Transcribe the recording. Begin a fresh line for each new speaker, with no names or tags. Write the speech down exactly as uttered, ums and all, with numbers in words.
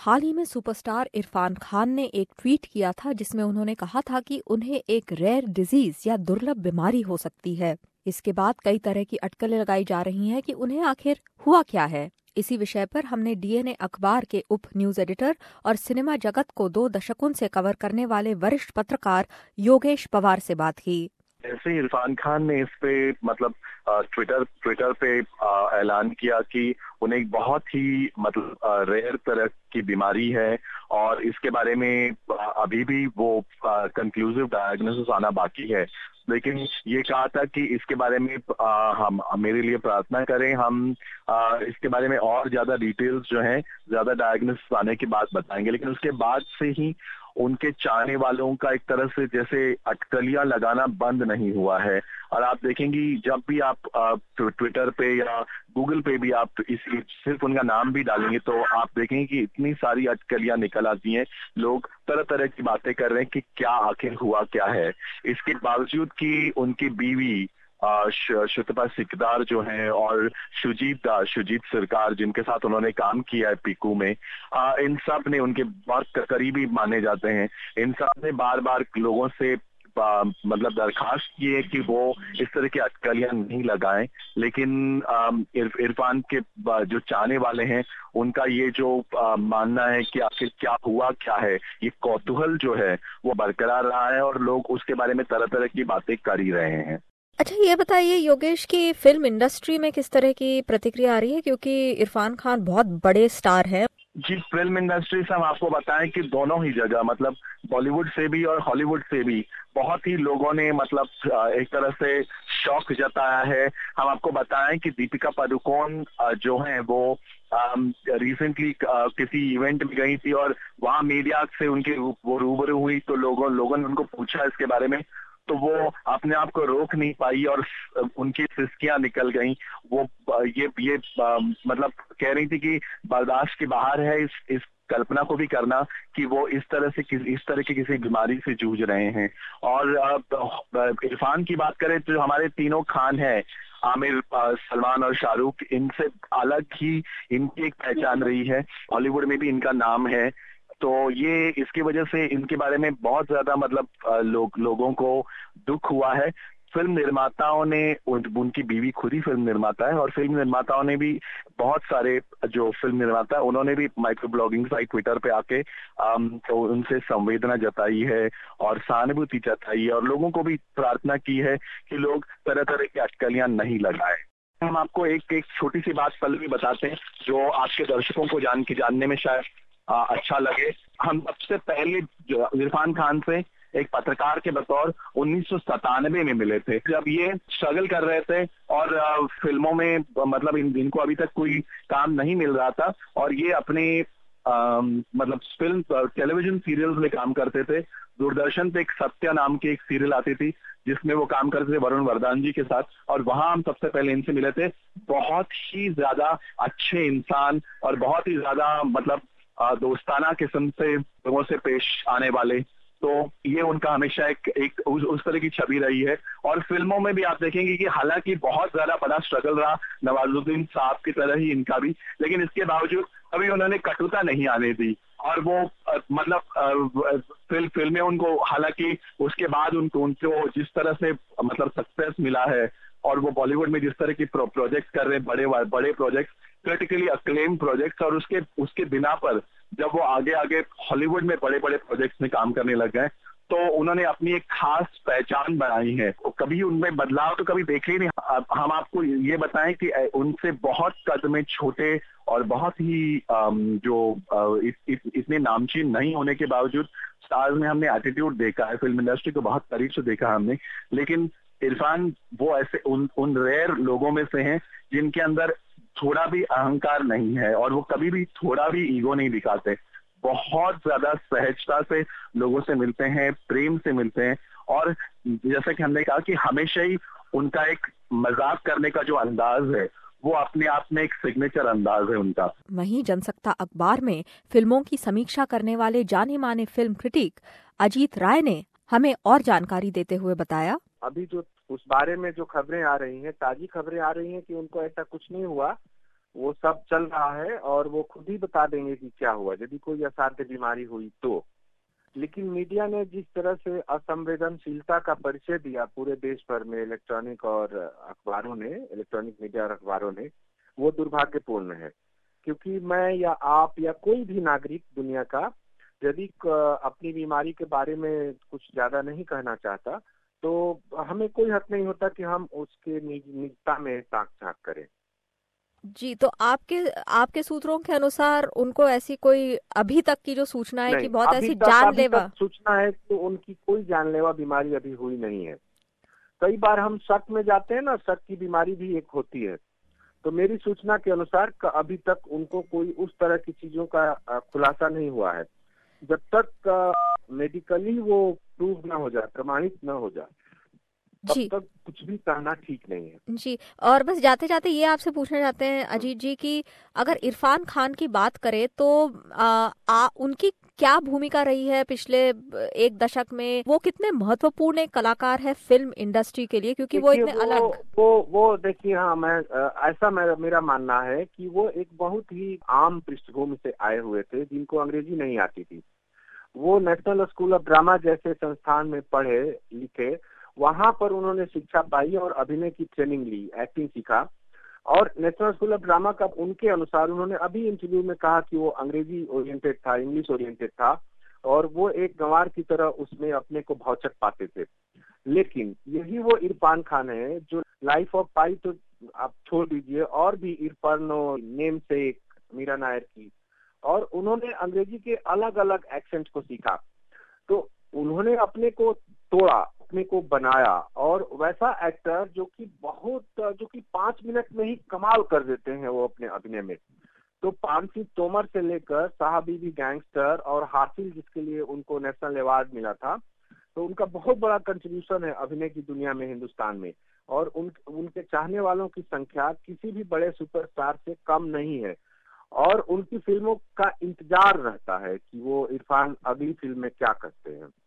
हाल ही में सुपरस्टार इरफान खान ने एक ट्वीट किया था जिसमें उन्होंने कहा था कि उन्हें एक रेयर डिजीज या दुर्लभ बीमारी हो सकती है। इसके बाद कई तरह की अटकलें लगाई जा रही हैं कि उन्हें आखिर हुआ क्या है। इसी विषय पर हमने डीएनए अखबार के उप न्यूज एडिटर और सिनेमा जगत को दो दशकों से कवर करने वाले वरिष्ठ पत्रकार योगेश पवार से बात की।
ऐसे इरफान खान ने इस पे मतलब ट्विटर ट्विटर पे आ, ऐलान किया कि उन्हें एक बहुत ही मतलब रेयर तरह की बीमारी है और इसके बारे में आ, अभी भी वो कंक्लूसिव डायग्नोसिस आना बाकी है। लेकिन ये कहा था कि इसके बारे में आ, हम मेरे लिए प्रार्थना करें, हम आ, इसके बारे में और ज्यादा डिटेल्स जो हैं ज्यादा डायग्नोसिस आने की बात बताएंगे। लेकिन उसके बाद से ही उनके चाहने वालों का एक तरह से जैसे अटकलियां लगाना बंद नहीं हुआ है। और आप देखेंगी जब भी आप ट्विटर पे या गूगल पे भी आप इसी सिर्फ उनका नाम भी डालेंगे तो आप देखेंगे कि इतनी सारी अटकलियां निकल आती हैं। लोग तरह तरह की बातें कर रहे हैं कि क्या आखिर हुआ क्या है। इसके बावजूद कि उनकी बीवी श्रुतपा सिकदार जो हैं और शुजीत दास शुजीत सरकार जिनके साथ उन्होंने काम किया है पीकू में, आ, इन सब ने उनके बहुत करीबी माने जाते हैं। इन सब ने बार बार लोगों से आ, मतलब दरखास्त की है कि वो इस तरह की अटकलियां नहीं लगाएं। लेकिन आ, इर, इरफान के जो चाहने वाले हैं उनका ये जो आ, मानना है कि आखिर क्या हुआ क्या है, ये कौतूहल जो है वो बरकरार रहा है और लोग उसके बारे में तरह तरह की बातें कर ही रहे हैं।
अच्छा, ये बताइए योगेश की फिल्म इंडस्ट्री में किस तरह की प्रतिक्रिया आ रही है, क्योंकि इरफान खान बहुत बड़े स्टार हैं।
जी, फिल्म इंडस्ट्री से हम आपको बताएं कि दोनों ही जगह मतलब बॉलीवुड से भी और हॉलीवुड से भी बहुत ही लोगों ने मतलब एक तरह से शौक जताया है। हम आपको बताएं कि दीपिका पादुकोण जो हैं वो रिसेंटली किसी इवेंट में गई थी और वहां मीडिया से उनकी वो रूबरू हुई तो लोगों लोगों ने उनको पूछा इसके बारे में तो वो अपने आप को रोक नहीं पाई और उनकी सिसकियां निकल गईं। वो ये ये मतलब कह रही थी कि बर्दाश्त के बाहर है इस इस कल्पना को भी करना कि वो इस तरह से इस तरह की किसी बीमारी से जूझ रहे हैं। और इरफान की बात करें तो हमारे तीनों खान हैं, आमिर, सलमान और शाहरुख, इनसे अलग ही इनकी एक पहचान रही है। हॉलीवुड में भी इनका नाम है। तो ये इसकी वजह से इनके बारे में बहुत ज्यादा मतलब लोग लोगों को दुख हुआ है। फिल्म निर्माताओं ने उन, उनकी बीवी खुद ही फिल्म निर्माता है और फिल्म निर्माताओं ने भी बहुत सारे जो फिल्म निर्माता है उन्होंने भी माइक्रो ब्लॉगिंग साइट ट्विटर पे आके तो उनसे संवेदना जताई है और सहानुभूति जताई है और लोगों को भी प्रार्थना की है कि लोग तरह तरह की अटकलियां नहीं लगाए। हम आपको एक एक छोटी सी बात पल भी बताते हैं जो आपके दर्शकों को जान के जानने में शायद आ, अच्छा लगे। हम सबसे पहले इरफान खान से एक पत्रकार के बतौर उन्नीस सौ सतानवे में मिले थे जब ये स्ट्रगल कर रहे थे और आ, फिल्मों में मतलब इन इनको अभी तक कोई काम नहीं मिल रहा था और ये अपने आ, मतलब फिल्म टेलीविजन सीरियल्स में काम करते थे। दूरदर्शन पे एक सत्या नाम की एक सीरियल आती थी जिसमें वो काम करते थे वरुण वर्धन जी के साथ और वहां हम सबसे पहले इनसे मिले थे। बहुत ही ज्यादा अच्छे इंसान और बहुत ही ज्यादा मतलब दोस्ताना किस्म से लोगों से पेश आने वाले, तो ये उनका हमेशा एक एक उस, उस तरह की छवि रही है। और फिल्मों में भी आप देखेंगे कि हालांकि बहुत ज्यादा बड़ा स्ट्रगल रहा नवाजुद्दीन साहब की तरह ही इनका भी, लेकिन इसके बावजूद कभी उन्होंने कटुता नहीं आने दी और वो आ, मतलब फिल्म फिल्में उनको हालांकि उसके बाद उनको उनको जिस तरह से मतलब सक्सेस मिला है और वो बॉलीवुड में जिस तरह की प्रो, प्रोजेक्ट कर रहे हैं, बड़े बड़े प्रोजेक्ट, क्रिटिकली अक्लेम प्रोजेक्ट्स, और उसके उसके बिना पर जब वो आगे आगे हॉलीवुड में बड़े बड़े प्रोजेक्ट्स में काम करने लग गए तो उन्होंने अपनी एक खास पहचान बनाई है। तो कभी उनमें बदलाव तो कभी देखे ही नहीं। हम आपको ये बताएं कि उनसे बहुत कद में छोटे और बहुत ही जो इत, इत, इतने नामचीन नहीं होने के बावजूद स्टार्स में हमने एटीट्यूड देखा है। फिल्म इंडस्ट्री को बहुत करीब से देखा हमने, लेकिन इरफान वो ऐसे उन उन रेयर लोगों में से हैं जिनके अंदर थोड़ा भी अहंकार नहीं है और वो कभी भी थोड़ा भी ईगो नहीं दिखाते। बहुत ज्यादा सहजता से लोगों से मिलते हैं, प्रेम से मिलते हैं और जैसा कि हमने कहा कि हमेशा ही उनका एक मजाक करने का जो अंदाज है वो अपने आप में एक सिग्नेचर अंदाज है उनका।
वहीं जनसत्ता अखबार में फिल्मों की समीक्षा करने वाले जाने माने फिल्म क्रिटिक अजीत राय ने हमें और जानकारी देते हुए बताया,
अभी जो उस बारे में जो खबरें आ रही हैं, ताजी खबरें आ रही हैं कि उनको ऐसा कुछ नहीं हुआ वो सब चल रहा है और वो खुद ही बता देंगे कि क्या हुआ यदि कोई असाध्य बीमारी हुई तो। लेकिन मीडिया ने जिस तरह से असंवेदनशीलता का परिचय दिया पूरे देश भर में इलेक्ट्रॉनिक और अखबारों ने, इलेक्ट्रॉनिक मीडिया और अखबारों ने, वो दुर्भाग्यपूर्ण है। क्योंकि मैं या आप या कोई भी नागरिक दुनिया का यदि अपनी बीमारी के बारे में कुछ ज्यादा नहीं कहना चाहता तो हमें कोई हक नहीं होता कि हम उसके निजता में ताक झांक करें।
जी, तो आपके आपके सूत्रों के अनुसार उनको ऐसी कोई अभी तक की जो सूचना है कि बहुत ऐसी जानलेवा
सूचना है तो उनकी कोई जानलेवा बीमारी अभी हुई नहीं है। कई बार हम शक में जाते हैं ना, शक की बीमारी भी एक होती है। तो मेरी सूचना के अनुसार अभी तक उनको कोई उस तरह की चीजों का खुलासा नहीं हुआ है। जब तक मेडिकली वो प्रूव ना हो जाए, प्रमाणित ना हो जाए, तब तक कुछ भी कहना ठीक नहीं है।
जी, और बस जाते जाते ये आपसे पूछना चाहते हैं अजीत जी कि अगर इरफान खान की बात करें तो आ, आ, उनकी क्या भूमिका रही है पिछले एक दशक में? वो कितने महत्वपूर्ण एक कलाकार है फिल्म इंडस्ट्री के लिए, क्योंकि वो इतने
वो,
अलग
वो वो देखिए, हाँ, मैं ऐसा मेरा मेरा मानना है कि वो एक बहुत ही आम पृष्ठभूमि से आए हुए थे जिनको अंग्रेजी नहीं आती थी। वो नेशनल स्कूल ऑफ ड्रामा जैसे संस्थान में पढ़े लिखे, वहां पर उन्होंने शिक्षा पाई और अभिनय की ट्रेनिंग ली, एक्टिंग सीखा। और नेशनल स्कूल ऑफ ड्रामा का उनके अनुसार उन्होंने अभी इंटरव्यू में कहा कि वो अंग्रेजी ओरिएंटेड था, इंग्लिश ओरिएंटेड था और वो एक गंवार की तरह उसमें अपने को भौचक पाते थे। लेकिन यही वो इरफान खान है जो लाइफ ऑफ पाई तो आप छोड़ दीजिए, और भी इरफान नेम से मीरा नायर की, और उन्होंने अंग्रेजी के अलग अलग एक्सेंट को सीखा। तो उन्होंने अपने को तोड़ा, अपने को बनाया, और वैसा एक्टर जो कि बहुत जो कि पांच मिनट में ही कमाल कर देते हैं वो अपने अभिनय में। तो पानसी तोमर से लेकर साहबीबी गैंगस्टर और हासिल जिसके लिए उनको नेशनल अवार्ड मिला था, तो उनका बहुत बड़ा कंट्रीब्यूशन है अभिनय की दुनिया में हिंदुस्तान में। और उन उनके चाहने वालों की संख्या किसी भी बड़े सुपरस्टार से कम नहीं है और उनकी फिल्मों का इंतजार रहता है कि वो इरफान अगली फिल्म में क्या करते हैं।